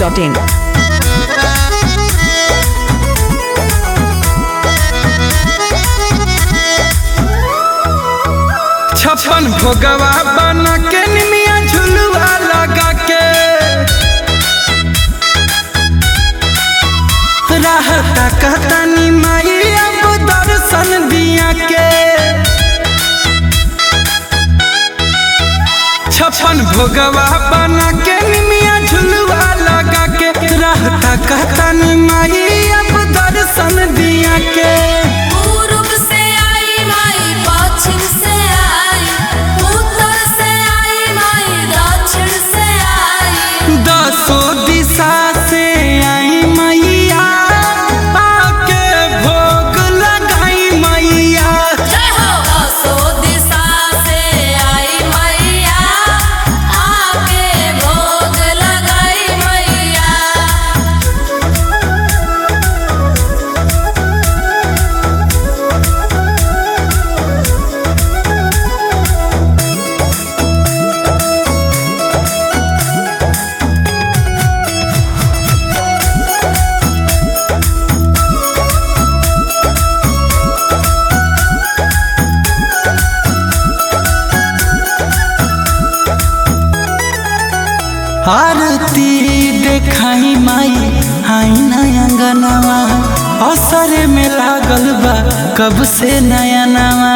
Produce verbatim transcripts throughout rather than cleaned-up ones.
Dot in. छप्पन भोगवा बना के निमिया झुलुआ लगा के रहता कहतानी माई अब दर्शन दिया के। छप्पन भोगवा बना के निमिया झुलुआ लगा के रहता कहतानी माई अब दर्शन दिया के। आरती देखाई माई आई नया अंगनवा असरे में लागल बा कब से नया नवा।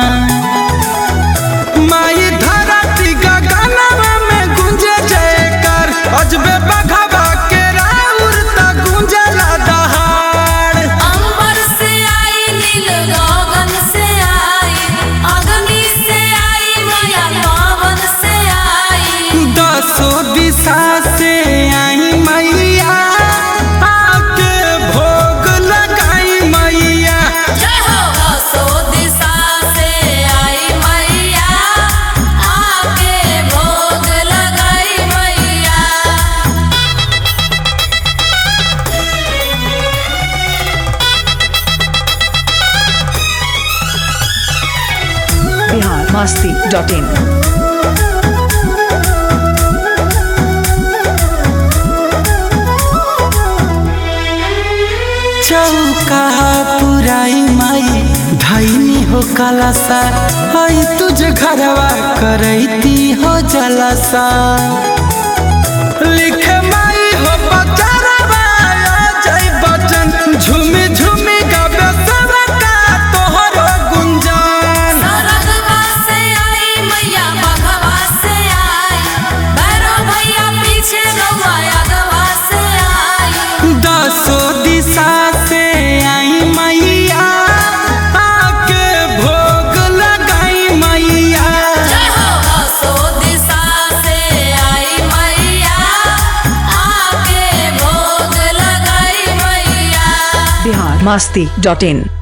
माई धरती गगनवा में गुंजे जयकार अजबे बघवा के राउर त गुंजला दहाड़। अंबर से आई नील गगन से आई अग्नि से आई मैया पवन से आई दसो दिशा से आई मैया आके भोग लगाई मैया। जय हो दसो दिशा से आई मैया आके भोग लगाई मैया। Bihar Masti dot in. चौका पुराई माई धैनी हो कलसा आई तुझ घरवा करैती हो जलसा। लिखे माई हो बचरवा जय बचन झूमी झूमी गावे सबका तोहरो गुंजन। सरगवा से आई मैया बघवा से आई भैरव भैया पीछे गौआ अगवा से आई दसो दिशा से आई मैया आके भोग लगाई मैया। जय हो दसो दिशा से आई मैया आके भोग लगाई मैया। बिहार मस्ती डॉट इन।